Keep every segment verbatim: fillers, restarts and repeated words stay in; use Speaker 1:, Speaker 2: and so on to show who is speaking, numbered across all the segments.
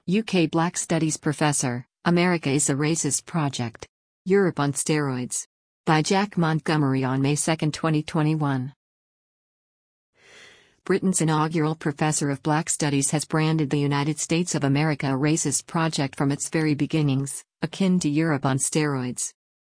Speaker 1: U K Black Studies professor, America is a Racist Project. Europe on Steroids. By Jack Montgomery on May second, twenty twenty-one. Britain's inaugural professor of Black Studies has branded the United States of America a racist project from its very beginnings, akin to Europe on steroids.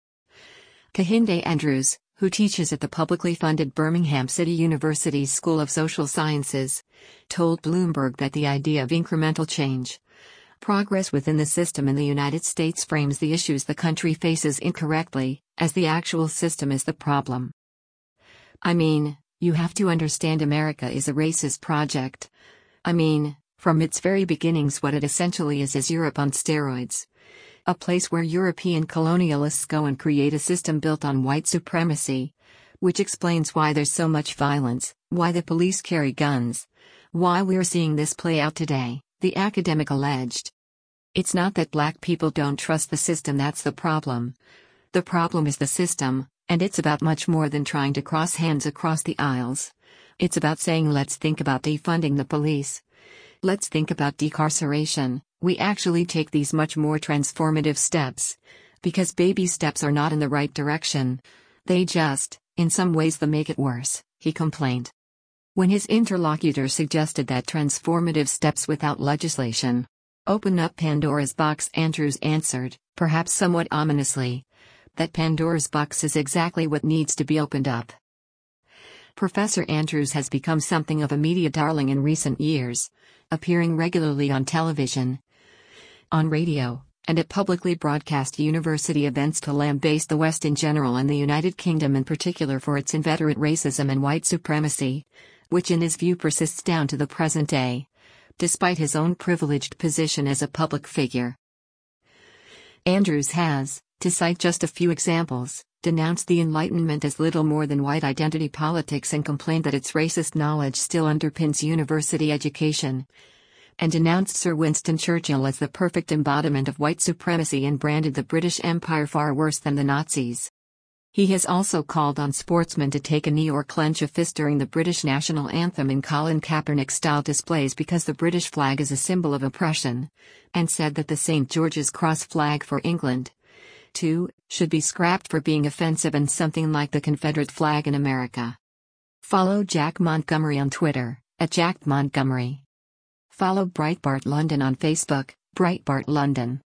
Speaker 1: Kehinde Andrews, who teaches at the publicly funded Birmingham City University's School of Social Sciences, told Bloomberg that the idea of incremental change, progress within the system in the United States frames the issues the country faces incorrectly, as the actual system is the problem. I mean, you have to understand America is a racist project. I mean, from its very beginnings what it essentially is is Europe on steroids. A place where European colonialists go and create a system built on white supremacy. Which explains why there's so much violence, why the police carry guns. Why we're seeing this play out today, the academic alleged. It's not that black people don't trust the system that's the problem. The problem is the system, and it's about much more than trying to cross hands across the aisles. It's about saying let's think about defunding the police. Let's think about decarceration. We actually take these much more transformative steps. Because baby steps are not in the right direction. They just, in some ways they make it worse, he complained. When his interlocutor suggested that transformative steps without legislation open up Pandora's box, Andrews answered, perhaps somewhat ominously, that Pandora's box is exactly what needs to be opened up. Professor Andrews has become something of a media darling in recent years, appearing regularly on television, on radio, and at publicly broadcast university events to lambaste the West in general and the United Kingdom in particular for its inveterate racism and white supremacy, which in his view persists down to the present day, despite his own privileged position as a public figure. Andrews has, to cite just a few examples, denounced the Enlightenment as little more than white identity politics and complained that its racist knowledge still underpins university education, and denounced Sir Winston Churchill as the perfect embodiment of white supremacy and branded the British Empire far worse than the Nazis. He has also called on sportsmen to take a knee or clench a fist during the British national anthem in Colin Kaepernick-style displays because the British flag is a symbol of oppression, and said that the Saint George's Cross flag for England, too, should be scrapped for being offensive and something like the Confederate flag in America. Follow Jack Montgomery on Twitter, at Jack Montgomery. Follow Breitbart London on Facebook, Breitbart London.